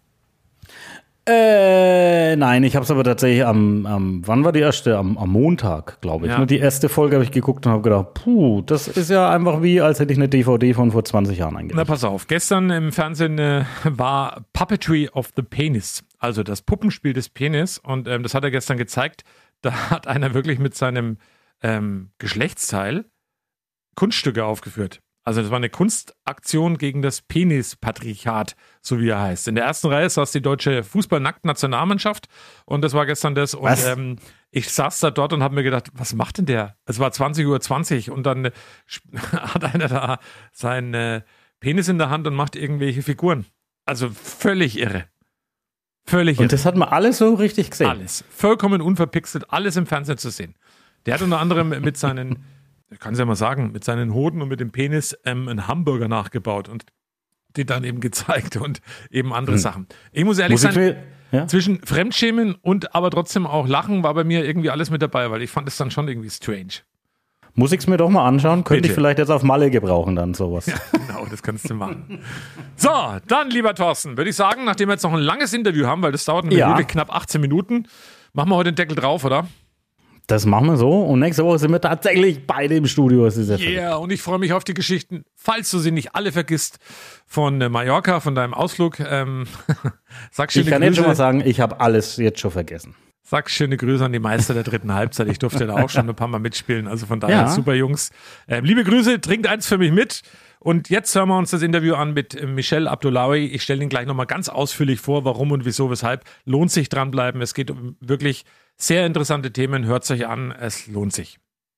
Nein, ich habe es aber tatsächlich wann war die erste? Am Montag, glaube ich. Ja. Die erste Folge habe ich geguckt und habe gedacht, das ist ja einfach wie, als hätte ich eine DVD von vor 20 Jahren eingerichtet. Na, pass auf. Gestern im Fernsehen war Puppetry of the Penis, also das Puppenspiel des Penis. Und das hat er gestern gezeigt. Da hat einer wirklich mit seinem Geschlechtsteil Kunststücke aufgeführt. Also das war eine Kunstaktion gegen das Penispatriarchat, so wie er heißt. In der ersten Reihe saß die deutsche Fußball-Nackt-Nationalmannschaft und das war gestern das. Und ich saß da dort und habe mir gedacht, was macht denn der? Es war 20:20 Uhr und dann hat einer da seinen Penis in der Hand und macht irgendwelche Figuren. Also völlig irre. Völlig irre. Und das hat man alles so richtig gesehen? Alles. Vollkommen unverpixelt, alles im Fernsehen zu sehen. Der hat unter anderem mit seinen... Ich kann es ja mal sagen, mit seinen Hoden und mit dem Penis einen Hamburger nachgebaut und die dann eben gezeigt und eben andere Sachen. Ich muss ehrlich sagen, zwischen Fremdschämen und aber trotzdem auch Lachen war bei mir irgendwie alles mit dabei, weil ich fand es dann schon irgendwie strange. Muss ich es mir doch mal anschauen? Könnte ich vielleicht jetzt auf Malle gebrauchen dann sowas. Ja, genau, das kannst du machen. So, dann lieber Thorsten, würde ich sagen, nachdem wir jetzt noch ein langes Interview haben, weil das dauert wirklich knapp 18 Minuten, machen wir heute den Deckel drauf, oder? Das machen wir so und nächste Woche sind wir tatsächlich beide im Studio. Ja, und ich freue mich auf die Geschichten, falls du sie nicht alle vergisst, von Mallorca, von deinem Ausflug. Sag schöne Ich kann Grüße. jetzt schon mal sagen, ich habe alles jetzt schon vergessen. Sag schöne Grüße an die Meister der dritten Halbzeit. Ich durfte da auch schon ein paar Mal mitspielen. Also von daher super Jungs. Liebe Grüße, trinkt eins für mich mit. Und jetzt hören wir uns das Interview an mit Michel Abdullahi. Ich stelle ihn gleich nochmal ganz ausführlich vor, warum und wieso, weshalb. Lohnt sich dranbleiben. Es geht um wirklich sehr interessante Themen. Hört es euch an. Es lohnt sich.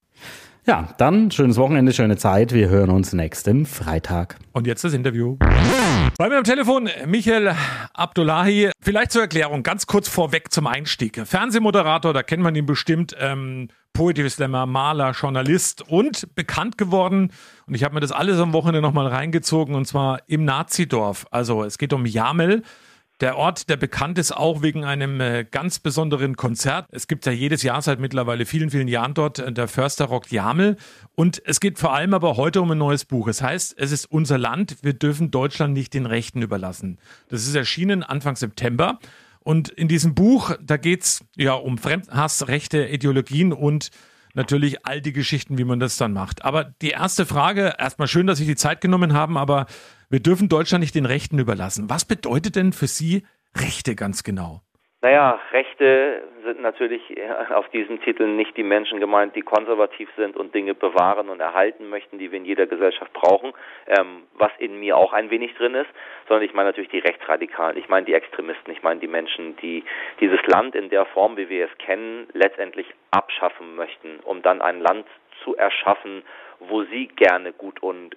Ja, dann schönes Wochenende, schöne Zeit. Wir hören uns nächsten Freitag. Und jetzt das Interview. Bei mir am Telefon Michel Abdullahi. Vielleicht zur Erklärung, ganz kurz vorweg zum Einstieg. Fernsehmoderator, da kennt man ihn bestimmt. Poetry Slammer, Maler, Journalist und bekannt geworden. Und ich habe mir das alles am Wochenende nochmal reingezogen und zwar im Nazidorf. Also es geht um Jamel. Der Ort, der bekannt ist auch wegen einem ganz besonderen Konzert. Es gibt ja jedes Jahr seit mittlerweile vielen, vielen Jahren dort, der Förster rockt Jamel. Und es geht vor allem aber heute um ein neues Buch. Es heißt, es ist unser Land, wir dürfen Deutschland nicht den Rechten überlassen. Das ist erschienen Anfang September. Und in diesem Buch, da geht's ja um Fremdenhass, rechte Ideologien und natürlich all die Geschichten, wie man das dann macht. Aber die erste Frage, erstmal schön, dass Sie die Zeit genommen haben, aber wir dürfen Deutschland nicht den Rechten überlassen. Was bedeutet denn für Sie Rechte ganz genau? Naja, Rechte sind natürlich auf diesen Titeln nicht die Menschen gemeint, die konservativ sind und Dinge bewahren und erhalten möchten, die wir in jeder Gesellschaft brauchen, was in mir auch ein wenig drin ist, sondern ich meine natürlich die Rechtsradikalen, ich meine die Extremisten, ich meine die Menschen, die dieses Land in der Form, wie wir es kennen, letztendlich abschaffen möchten, um dann ein Land zu erschaffen, wo sie gerne gut und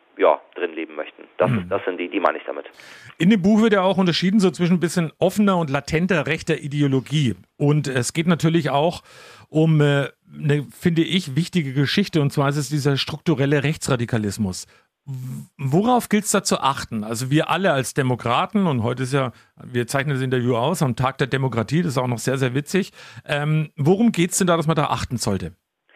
drin leben möchten. Das sind die meine ich damit. In dem Buch wird ja auch unterschieden so zwischen ein bisschen offener und latenter rechter Ideologie. Und es geht natürlich auch um eine, finde ich, wichtige Geschichte. Und zwar ist es dieser strukturelle Rechtsradikalismus. Worauf gilt es da zu achten? Also wir alle als Demokraten, und heute ist ja, wir zeichnen das Interview aus, am Tag der Demokratie, das ist auch noch sehr, sehr witzig. Worum geht es denn da, dass man da achten sollte?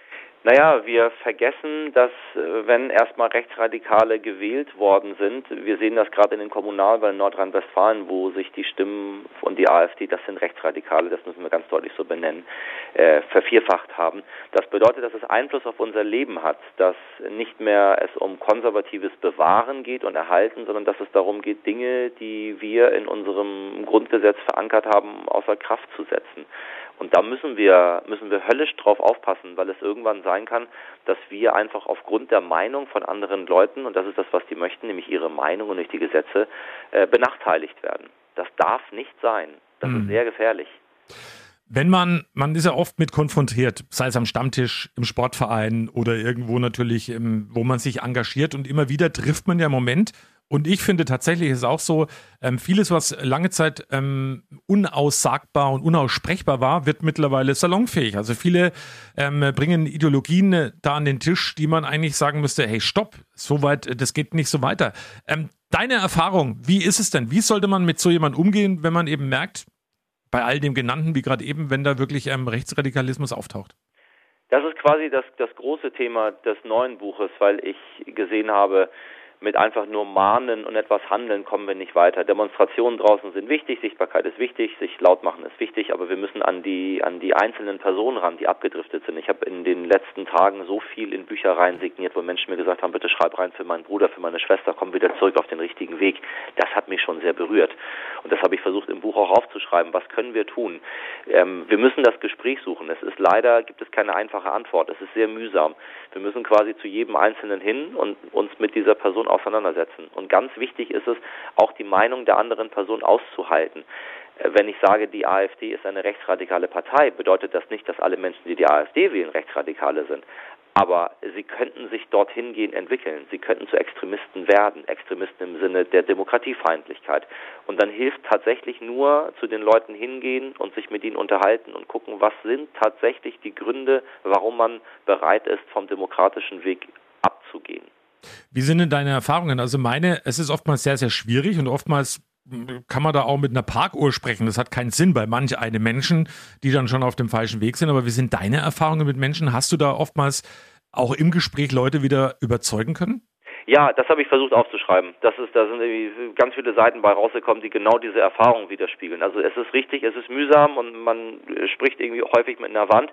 Naja, wir vergessen, dass wenn erstmal Rechtsradikale gewählt worden sind, wir sehen das gerade in den Kommunalwahlen in Nordrhein-Westfalen, wo sich die Stimmen von die AfD, das sind Rechtsradikale, das müssen wir ganz deutlich so benennen, vervierfacht haben. Das bedeutet, dass es Einfluss auf unser Leben hat, dass nicht mehr es um konservatives Bewahren geht und Erhalten, sondern dass es darum geht, Dinge, die wir in unserem Grundgesetz verankert haben, außer Kraft zu setzen. Und da müssen wir höllisch drauf aufpassen, weil es irgendwann sein kann, dass wir einfach aufgrund der Meinung von anderen Leuten, und das ist das, was die möchten, nämlich ihre Meinung und nicht die Gesetze, benachteiligt werden. Das darf nicht sein. Das ist sehr gefährlich. Wenn man ist ja oft mit konfrontiert, sei es am Stammtisch, im Sportverein oder irgendwo natürlich, wo man sich engagiert und immer wieder trifft man ja im Moment. Und ich finde tatsächlich, ist es auch so, vieles, was lange Zeit unaussagbar und unaussprechbar war, wird mittlerweile salonfähig. Also viele bringen Ideologien da an den Tisch, die man eigentlich sagen müsste, hey, stopp, so weit, das geht nicht so weiter. Deine Erfahrung, wie ist es denn? Wie sollte man mit so jemandem umgehen, wenn man eben merkt, bei all dem Genannten, wie gerade eben, wenn da wirklich Rechtsradikalismus auftaucht? Das ist quasi das große Thema des neuen Buches, weil ich gesehen habe, mit einfach nur mahnen und etwas handeln kommen wir nicht weiter. Demonstrationen draußen sind wichtig, Sichtbarkeit ist wichtig, sich laut machen ist wichtig, aber wir müssen an die einzelnen Personen ran, die abgedriftet sind. Ich habe in den letzten Tagen so viel in Büchereien signiert, wo Menschen mir gesagt haben, bitte schreib rein für meinen Bruder, für meine Schwester, komm wieder zurück auf den richtigen Weg. Das hat mich schon sehr berührt. Und das habe ich versucht im Buch auch aufzuschreiben. Was können wir tun? Wir müssen das Gespräch suchen. Gibt es keine einfache Antwort. Es ist sehr mühsam. Wir müssen quasi zu jedem Einzelnen hin und uns mit dieser Person auseinandersetzen. Und ganz wichtig ist es, auch die Meinung der anderen Person auszuhalten. Wenn ich sage, die AfD ist eine rechtsradikale Partei, bedeutet das nicht, dass alle Menschen, die die AfD wählen, Rechtsradikale sind. Aber sie könnten sich dorthin gehen entwickeln. Sie könnten zu Extremisten werden. Extremisten im Sinne der Demokratiefeindlichkeit. Und dann hilft tatsächlich nur zu den Leuten hingehen und sich mit ihnen unterhalten und gucken, was sind tatsächlich die Gründe, warum man bereit ist, vom demokratischen Weg abzugehen. Wie sind denn deine Erfahrungen? Also es ist oftmals sehr, sehr schwierig und oftmals kann man da auch mit einer Parkuhr sprechen. Das hat keinen Sinn bei manch einem Menschen, die dann schon auf dem falschen Weg sind. Aber wie sind deine Erfahrungen mit Menschen? Hast du da oftmals auch im Gespräch Leute wieder überzeugen können? Ja, das habe ich versucht aufzuschreiben. Da sind irgendwie ganz viele Seiten bei rausgekommen, die genau diese Erfahrung widerspiegeln. Also es ist richtig, es ist mühsam und man spricht irgendwie häufig mit einer Wand.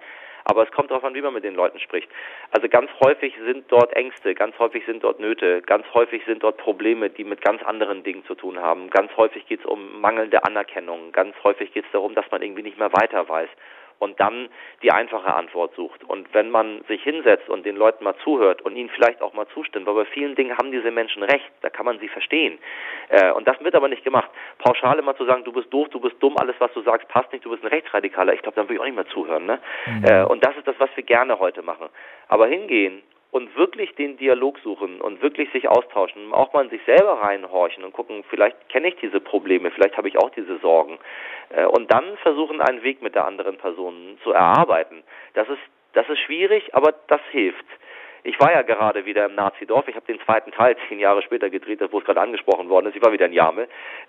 Aber es kommt darauf an, wie man mit den Leuten spricht. Also ganz häufig sind dort Ängste, ganz häufig sind dort Nöte, ganz häufig sind dort Probleme, die mit ganz anderen Dingen zu tun haben. Ganz häufig geht es um mangelnde Anerkennung, ganz häufig geht es darum, dass man irgendwie nicht mehr weiter weiß. Und dann die einfache Antwort sucht. Und wenn man sich hinsetzt und den Leuten mal zuhört und ihnen vielleicht auch mal zustimmt, weil bei vielen Dingen haben diese Menschen recht, da kann man sie verstehen. Und das wird aber nicht gemacht. Pauschal immer zu sagen, du bist doof, du bist dumm, alles was du sagst passt nicht, du bist ein Rechtsradikaler, ich glaube, dann würde ich auch nicht mehr zuhören. Ne? Und das ist das, was wir gerne heute machen. Aber hingehen und wirklich den Dialog suchen und wirklich sich austauschen, auch mal in sich selber reinhorchen und gucken, vielleicht kenne ich diese Probleme, vielleicht habe ich auch diese Sorgen. Und dann versuchen, einen Weg mit der anderen Person zu erarbeiten. Das ist schwierig, aber das hilft. Ich war ja gerade wieder im Nazidorf. Ich habe den zweiten Teil 10 Jahre später gedreht, wo es gerade angesprochen worden ist. Ich war wieder in Jamel.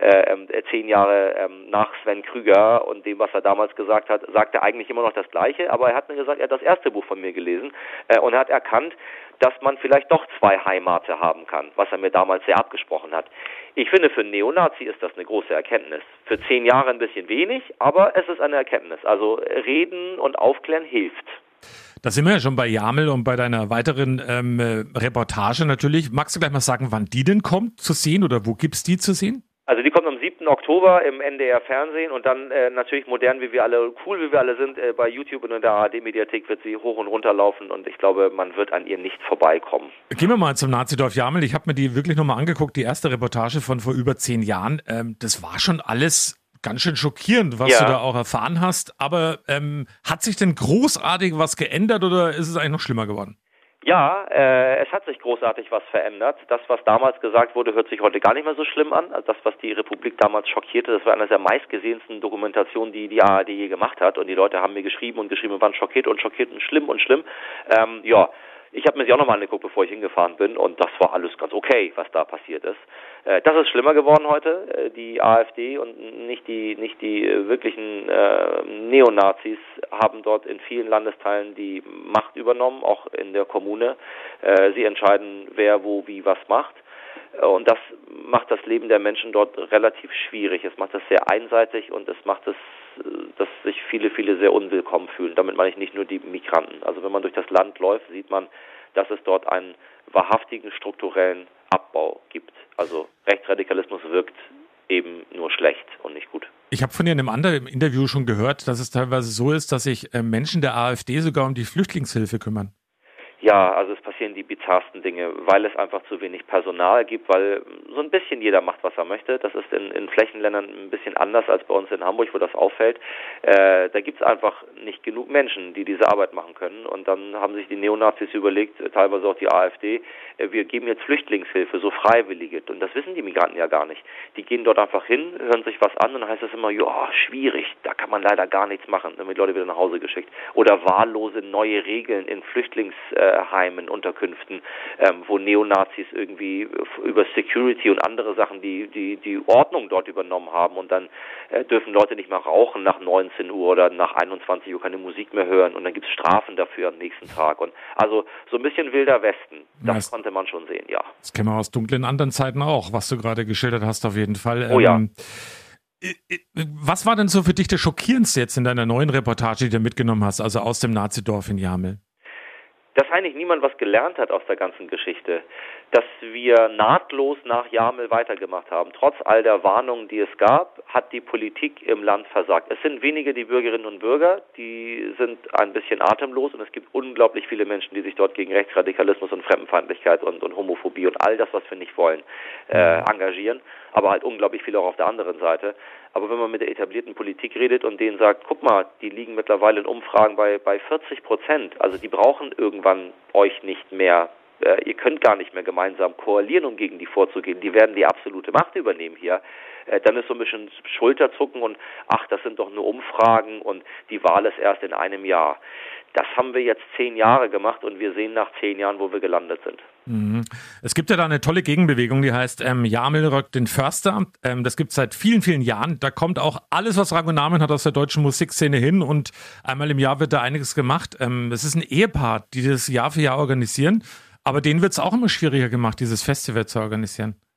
10 Jahre nach Sven Krüger und dem, was er damals gesagt hat, sagt er eigentlich immer noch das Gleiche. Aber er hat mir gesagt, er hat das erste Buch von mir gelesen und hat erkannt, dass man vielleicht doch 2 Heimate haben kann, was er mir damals sehr abgesprochen hat. Ich finde, für einen Neonazi ist das eine große Erkenntnis. Für 10 Jahre ein bisschen wenig, aber es ist eine Erkenntnis. Also reden und aufklären hilft. Da sind wir ja schon bei Jamel und bei deiner weiteren Reportage natürlich. Magst du gleich mal sagen, wann die denn kommt zu sehen oder wo gibt's die zu sehen? Also die kommt am 7. Oktober im NDR Fernsehen und dann natürlich modern, wie wir alle, cool wie wir alle sind, bei YouTube und in der ARD-Mediathek wird sie hoch und runter laufen und ich glaube, man wird an ihr nicht vorbeikommen. Gehen wir mal zum Nazidorf Jamel. Ich habe mir die wirklich nochmal angeguckt, die erste Reportage von vor über 10 Jahren. Das war schon alles ganz schön schockierend, was du da auch erfahren hast. Aber hat sich denn großartig was geändert oder ist es eigentlich noch schlimmer geworden? Ja, es hat sich großartig was verändert. Das, was damals gesagt wurde, hört sich heute gar nicht mehr so schlimm an. Also das, was die Republik damals schockierte, das war eine der meistgesehensten Dokumentationen, die die ARD je gemacht hat. Und die Leute haben mir geschrieben und waren schockiert und schlimm und schlimm. Ich habe mir sie auch nochmal angeguckt, bevor ich hingefahren bin und das war alles ganz okay, was da passiert ist. Das ist schlimmer geworden heute. Die AfD und nicht die wirklichen Neonazis haben dort in vielen Landesteilen die Macht übernommen, auch in der Kommune. Sie entscheiden, wer wo wie was macht. Und das macht das Leben der Menschen dort relativ schwierig. Es macht das sehr einseitig und es macht es, dass sich viele sehr unwillkommen fühlen. Damit meine ich nicht nur die Migranten. Also wenn man durch das Land läuft, sieht man, dass es dort einen wahrhaftigen strukturellen Abbau gibt. Also Rechtsradikalismus wirkt eben nur schlecht und nicht gut. Ich habe von dir in einem anderen Interview schon gehört, dass es teilweise so ist, dass sich Menschen der AfD sogar um die Flüchtlingshilfe kümmern. Ja, also es passieren die bizarrsten Dinge, weil es einfach zu wenig Personal gibt, weil so ein bisschen jeder macht, was er möchte. Das ist in Flächenländern ein bisschen anders als bei uns in Hamburg, wo das auffällt. Da gibt es einfach nicht genug Menschen, die diese Arbeit machen können. Und dann haben sich die Neonazis überlegt, teilweise auch die AfD, wir geben jetzt Flüchtlingshilfe, so Freiwillige. Und das wissen die Migranten ja gar nicht. Die gehen dort einfach hin, hören sich was an und dann heißt es immer, ja, schwierig, da kann man leider gar nichts machen. Dann werden die Leute wieder nach Hause geschickt. Oder wahllose neue Regeln in Flüchtlingsheimen, Unterkünften, wo Neonazis irgendwie über Security und andere Sachen die Ordnung dort übernommen haben und dann dürfen Leute nicht mehr rauchen nach 19 Uhr oder nach 21 Uhr keine Musik mehr hören und dann gibt es Strafen dafür am nächsten Tag. Und also so ein bisschen Wilder Westen, das konnte man schon sehen, ja. Das kennen wir aus dunklen anderen Zeiten auch, was du gerade geschildert hast auf jeden Fall. Oh ja. Was war denn so für dich das Schockierendste jetzt in deiner neuen Reportage, die du mitgenommen hast, also aus dem Nazidorf in Jamel? Dass eigentlich niemand was gelernt hat aus der ganzen Geschichte, dass wir nahtlos nach Jamel weitergemacht haben. Trotz all der Warnungen, die es gab, hat die Politik im Land versagt. Es sind wenige die Bürgerinnen und Bürger, die sind ein bisschen atemlos und es gibt unglaublich viele Menschen, die sich dort gegen Rechtsradikalismus und Fremdenfeindlichkeit und Homophobie und all das, was wir nicht wollen, engagieren. Aber halt unglaublich viele auch auf der anderen Seite. Aber wenn man mit der etablierten Politik redet und denen sagt, guck mal, die liegen mittlerweile in Umfragen bei 40%, also die brauchen irgendwann euch nicht mehr. Ihr könnt gar nicht mehr gemeinsam koalieren, um gegen die vorzugehen. Die werden die absolute Macht übernehmen hier. Dann ist so ein bisschen Schulterzucken und ach, das sind doch nur Umfragen und die Wahl ist erst in einem Jahr. Das haben wir jetzt 10 Jahre gemacht und wir sehen nach 10 Jahren, wo wir gelandet sind. Es gibt ja da eine tolle Gegenbewegung, die heißt Jamel rockt den Förster. Das gibt es seit vielen, vielen Jahren. Da kommt auch alles, was Rang und Namen hat aus der deutschen Musikszene hin und einmal im Jahr wird da einiges gemacht. Es ist ein Ehepaar, die das Jahr für Jahr organisieren, aber denen wird es auch immer schwieriger gemacht, dieses Festival zu organisieren.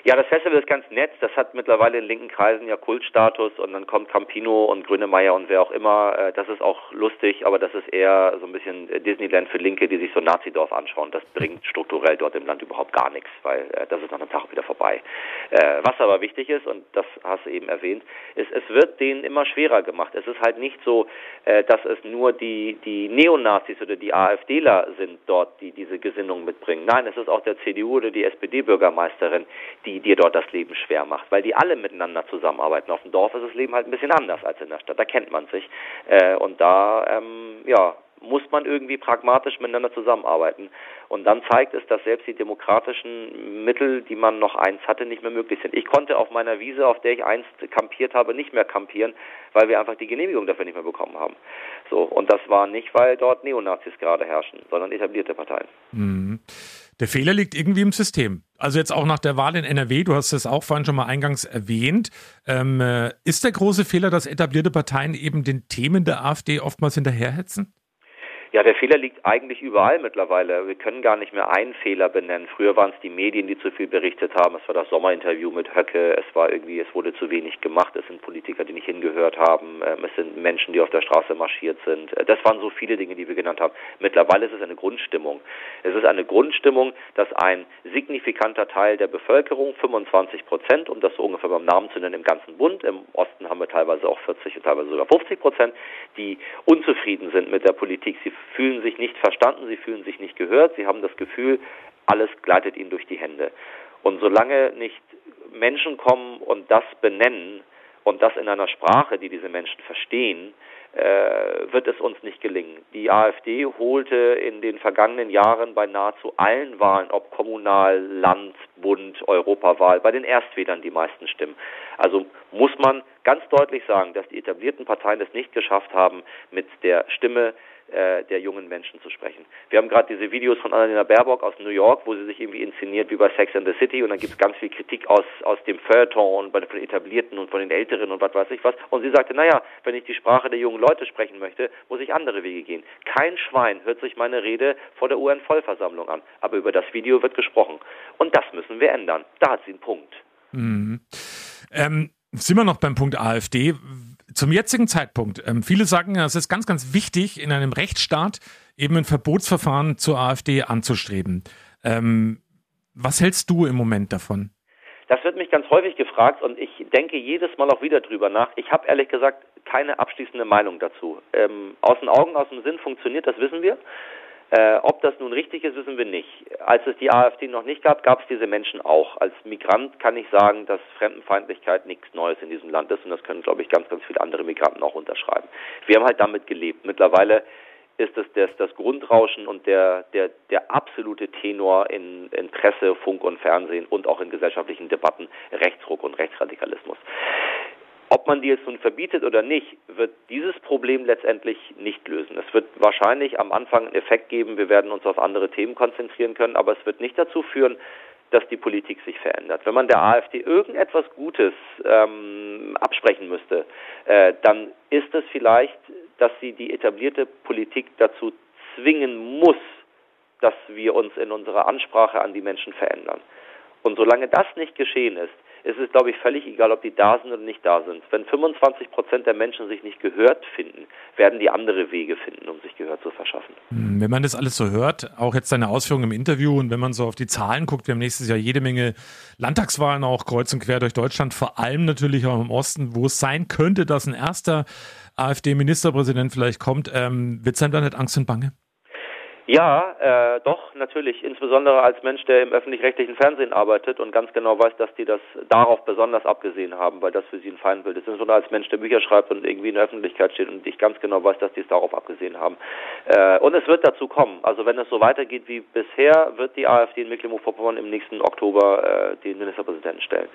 Ja, das Festival ist ganz nett. Das hat mittlerweile in linken Kreisen ja Kultstatus und dann kommt Campino und Grönemeyer und wer auch immer. Das ist auch lustig, aber das ist eher so ein bisschen Disneyland für Linke, die sich so Nazidorf anschauen. Das bringt strukturell dort im Land überhaupt gar nichts, weil das ist nach einem Tag wieder vorbei. Was aber wichtig ist, und das hast du eben erwähnt, ist, es wird denen immer schwerer gemacht. Es ist halt nicht so, dass es nur die Neonazis oder die AfDler sind dort, die diese Gesinnung mitbringen. Nein, es ist auch der CDU oder die SPD-Bürgermeisterin, die dir dort das Leben schwer macht, weil die alle miteinander zusammenarbeiten. Auf dem Dorf ist das Leben halt ein bisschen anders als in der Stadt, da kennt man sich. Und da muss man irgendwie pragmatisch miteinander zusammenarbeiten. Und dann zeigt es, dass selbst die demokratischen Mittel, die man noch einst hatte, nicht mehr möglich sind. Ich konnte auf meiner Wiese, auf der ich einst kampiert habe, nicht mehr kampieren, weil wir einfach die Genehmigung dafür nicht mehr bekommen haben. So, und das war nicht, weil dort Neonazis gerade herrschen, sondern etablierte Parteien. Mhm. Der Fehler liegt irgendwie im System. Also jetzt auch nach der Wahl in NRW, du hast es auch vorhin schon mal eingangs erwähnt, ist der große Fehler, dass etablierte Parteien eben den Themen der AfD oftmals hinterherhetzen? Ja, der Fehler liegt eigentlich überall mittlerweile. Wir können gar nicht mehr einen Fehler benennen. Früher waren es die Medien, die zu viel berichtet haben. Es war das Sommerinterview mit Höcke. Es wurde zu wenig gemacht. Es sind Politiker, die nicht hingehört haben. Es sind Menschen, die auf der Straße marschiert sind. Das waren so viele Dinge, die wir genannt haben. Mittlerweile ist es eine Grundstimmung. Es ist eine Grundstimmung, dass ein signifikanter Teil der Bevölkerung, 25%, um das so ungefähr beim Namen zu nennen, im ganzen Bund, im Osten haben wir teilweise auch 40 und teilweise sogar 50%, die unzufrieden sind mit der Politik. Sie fühlen sich nicht verstanden, sie fühlen sich nicht gehört, sie haben das Gefühl, alles gleitet ihnen durch die Hände. Und solange nicht Menschen kommen und das benennen und das in einer Sprache, die diese Menschen verstehen, wird es uns nicht gelingen. Die AfD holte in den vergangenen Jahren bei nahezu allen Wahlen, ob Kommunal, Land, Bund, Europawahl, bei den Erstwählern die meisten Stimmen. Also muss man ganz deutlich sagen, dass die etablierten Parteien es nicht geschafft haben, mit der Stimme der jungen Menschen zu sprechen. Wir haben gerade diese Videos von Annalena Baerbock aus New York, wo sie sich irgendwie inszeniert wie bei Sex and the City und dann gibt es ganz viel Kritik aus dem Feuilleton und von den Etablierten und von den Älteren und was weiß ich was. Und sie sagte, naja, wenn ich die Sprache der jungen Leute sprechen möchte, muss ich andere Wege gehen. Kein Schwein hört sich meine Rede vor der UN-Vollversammlung an, aber über das Video wird gesprochen. Und das müssen wir ändern. Da hat sie einen Punkt. Mhm. Sind wir noch beim Punkt AfD? Zum jetzigen Zeitpunkt, viele sagen, es ist ganz, ganz wichtig, in einem Rechtsstaat eben ein Verbotsverfahren zur AfD anzustreben. Was hältst du im Moment davon? Das wird mich ganz häufig gefragt und ich denke jedes Mal auch wieder drüber nach. Ich habe ehrlich gesagt keine abschließende Meinung dazu. Aus den Augen, aus dem Sinn funktioniert, das wissen wir. Ob das nun richtig ist, wissen wir nicht. Als es die AfD noch nicht gab, gab es diese Menschen auch. Als Migrant kann ich sagen, dass Fremdenfeindlichkeit nichts Neues in diesem Land ist und das können, glaube ich, ganz, ganz viele andere Migranten auch unterschreiben. Wir haben halt damit gelebt. Mittlerweile ist es das Grundrauschen und der absolute Tenor in Presse, Funk und Fernsehen und auch in gesellschaftlichen Debatten Rechtsruck und Rechtsradikalismus. Ob man die jetzt nun verbietet oder nicht, wird dieses Problem letztendlich nicht lösen. Es wird wahrscheinlich am Anfang einen Effekt geben, wir werden uns auf andere Themen konzentrieren können, aber es wird nicht dazu führen, dass die Politik sich verändert. Wenn man der AfD irgendetwas Gutes absprechen müsste, dann ist es vielleicht, dass sie die etablierte Politik dazu zwingen muss, dass wir uns in unserer Ansprache an die Menschen verändern. Und solange das nicht geschehen ist, ist es, glaube ich, völlig egal, ob die da sind oder nicht da sind. Wenn 25% der Menschen sich nicht gehört finden, werden die andere Wege finden, um sich Gehör zu verschaffen. Wenn man das alles so hört, auch jetzt deine Ausführungen im Interview und wenn man so auf die Zahlen guckt, wir haben nächstes Jahr jede Menge Landtagswahlen auch kreuz und quer durch Deutschland, vor allem natürlich auch im Osten, wo es sein könnte, dass ein erster AfD-Ministerpräsident vielleicht kommt. Wird es einem da nicht Angst und Bange? Ja, doch, natürlich. Insbesondere als Mensch, der im öffentlich-rechtlichen Fernsehen arbeitet und ganz genau weiß, dass die das darauf besonders abgesehen haben, weil das für sie ein Feindbild ist. Insbesondere als Mensch, der Bücher schreibt und irgendwie in der Öffentlichkeit steht und ich ganz genau weiß, dass die es darauf abgesehen haben. Und es wird dazu kommen. Also wenn es so weitergeht wie bisher, wird die AfD in Mecklenburg-Vorpommern im nächsten Oktober den Ministerpräsidenten stellen.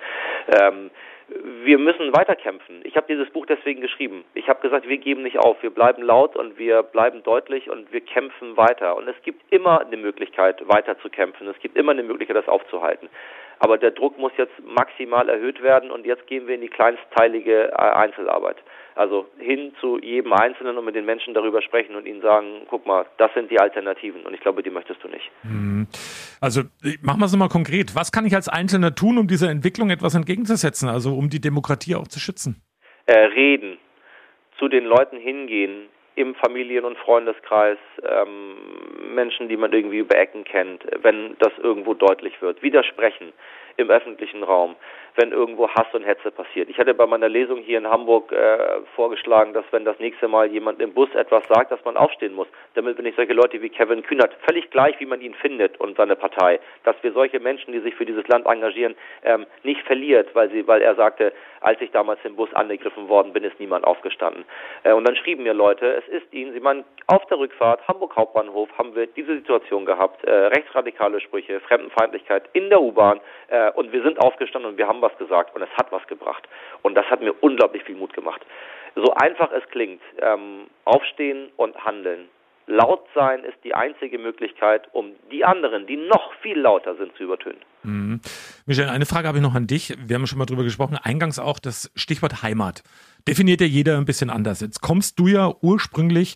Wir müssen weiterkämpfen. Ich habe dieses Buch deswegen geschrieben. Ich habe gesagt, wir geben nicht auf. Wir bleiben laut und wir bleiben deutlich und wir kämpfen weiter. Und es gibt immer eine Möglichkeit, weiter zu kämpfen. Es gibt immer eine Möglichkeit, das aufzuhalten. Aber der Druck muss jetzt maximal erhöht werden und jetzt gehen wir in die kleinstteilige Einzelarbeit. Also hin zu jedem Einzelnen und mit den Menschen darüber sprechen und ihnen sagen, guck mal, das sind die Alternativen und ich glaube, die möchtest du nicht. Also machen wir es nochmal konkret. Was kann ich als Einzelner tun, um dieser Entwicklung etwas entgegenzusetzen, also um die Demokratie auch zu schützen? Reden, zu den Leuten hingehen, im Familien- und Freundeskreis, Menschen, die man irgendwie über Ecken kennt, wenn das irgendwo deutlich wird, widersprechen im öffentlichen Raum, wenn irgendwo Hass und Hetze passiert. Ich hatte bei meiner Lesung hier in Hamburg vorgeschlagen, dass wenn das nächste Mal jemand im Bus etwas sagt, dass man aufstehen muss. Damit bin ich solche Leute wie Kevin Kühnert, völlig gleich, wie man ihn findet und seine Partei, dass wir solche Menschen, die sich für dieses Land engagieren, nicht verliert, weil er sagte, als ich damals im Bus angegriffen worden bin, ist niemand aufgestanden. Und dann schrieben mir Leute, es ist ihnen, sie meinen, auf der Rückfahrt, Hamburg Hauptbahnhof, haben wir diese Situation gehabt, rechtsradikale Sprüche, Fremdenfeindlichkeit in der U-Bahn, und wir sind aufgestanden und wir haben was gesagt und es hat was gebracht. Und das hat mir unglaublich viel Mut gemacht. So einfach es klingt, aufstehen und handeln. Laut sein ist die einzige Möglichkeit, um die anderen, die noch viel lauter sind, zu übertönen. Michelle, eine Frage habe ich noch an dich. Wir haben schon mal drüber gesprochen, eingangs auch das Stichwort Heimat. Definiert ja jeder ein bisschen anders. Jetzt kommst du ja ursprünglich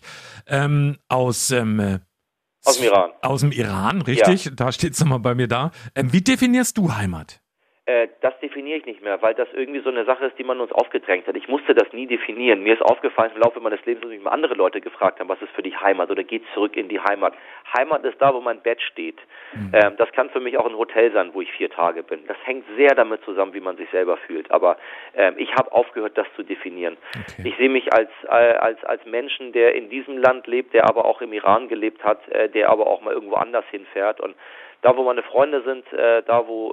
aus dem Iran. Aus dem Iran, richtig? Ja. Da steht es nochmal bei mir da. Wie definierst du Heimat? Das definiere ich nicht mehr, weil das irgendwie so eine Sache ist, die man uns aufgedrängt hat. Ich musste das nie definieren. Mir ist aufgefallen im Laufe meines Lebens, dass mich mal andere Leute gefragt haben, was ist für dich Heimat oder geht zurück in die Heimat. Heimat ist da, wo mein Bett steht. Das kann für mich auch ein Hotel sein, wo ich 4 Tage bin. Das hängt sehr damit zusammen, wie man sich selber fühlt. Aber ich habe aufgehört, das zu definieren. Okay. Ich sehe mich als Menschen, der in diesem Land lebt, der aber auch im Iran gelebt hat, der aber auch mal irgendwo anders hinfährt und da, wo meine Freunde sind, da, wo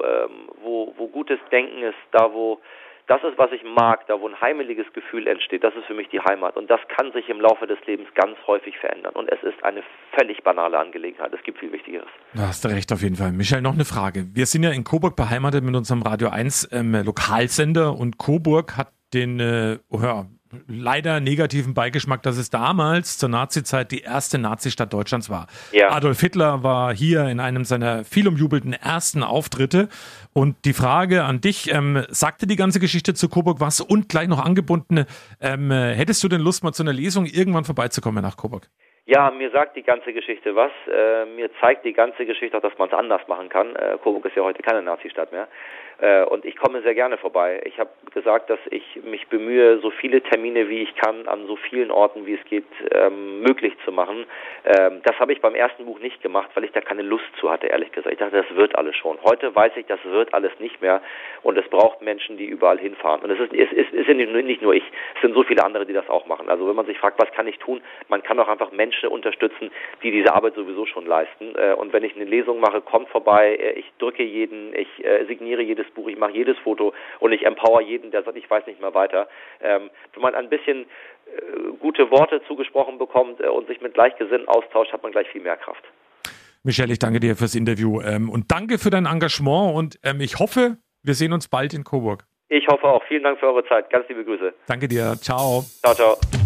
gutes Denken ist, das ist, was ich mag, da, wo ein heimeliges Gefühl entsteht, das ist für mich die Heimat. Und das kann sich im Laufe des Lebens ganz häufig verändern. Und es ist eine völlig banale Angelegenheit. Es gibt viel Wichtigeres. Da hast du recht, auf jeden Fall. Michael, noch eine Frage. Wir sind ja in Coburg beheimatet mit unserem Radio 1 Lokalsender und Coburg hat den, leider negativen Beigeschmack, dass es damals zur Nazizeit die erste Nazistadt Deutschlands war. Ja. Adolf Hitler war hier in einem seiner viel umjubelten ersten Auftritte. Und die Frage an dich, sagte die ganze Geschichte zu Coburg was und gleich noch angebunden, hättest du denn Lust, mal zu einer Lesung irgendwann vorbeizukommen nach Coburg? Ja, mir sagt die ganze Geschichte was. Mir zeigt die ganze Geschichte auch, dass man es anders machen kann. Coburg ist ja heute keine Nazistadt mehr. Und ich komme sehr gerne vorbei. Ich habe gesagt, dass ich mich bemühe, so viele Termine wie ich kann, an so vielen Orten wie es geht, möglich zu machen. Das habe ich beim ersten Buch nicht gemacht, weil ich da keine Lust zu hatte, ehrlich gesagt. Ich dachte, das wird alles schon. Heute weiß ich, das wird alles nicht mehr. Und es braucht Menschen, die überall hinfahren. Und es ist ja nicht nur ich. Es sind so viele andere, die das auch machen. Also wenn man sich fragt, was kann ich tun? Man kann auch einfach Menschen unterstützen, die diese Arbeit sowieso schon leisten. Und wenn ich eine Lesung mache, kommt vorbei. Ich drücke jeden, ich signiere jedes Buch, ich mache jedes Foto und ich empower jeden, der sagt, ich weiß nicht mehr weiter. Wenn man ein bisschen gute Worte zugesprochen bekommt und sich mit Gleichgesinnten austauscht, hat man gleich viel mehr Kraft. Michelle, ich danke dir fürs Interview und danke für dein Engagement und ich hoffe, wir sehen uns bald in Coburg. Ich hoffe auch. Vielen Dank für eure Zeit. Ganz liebe Grüße. Danke dir. Ciao. Ciao, ciao.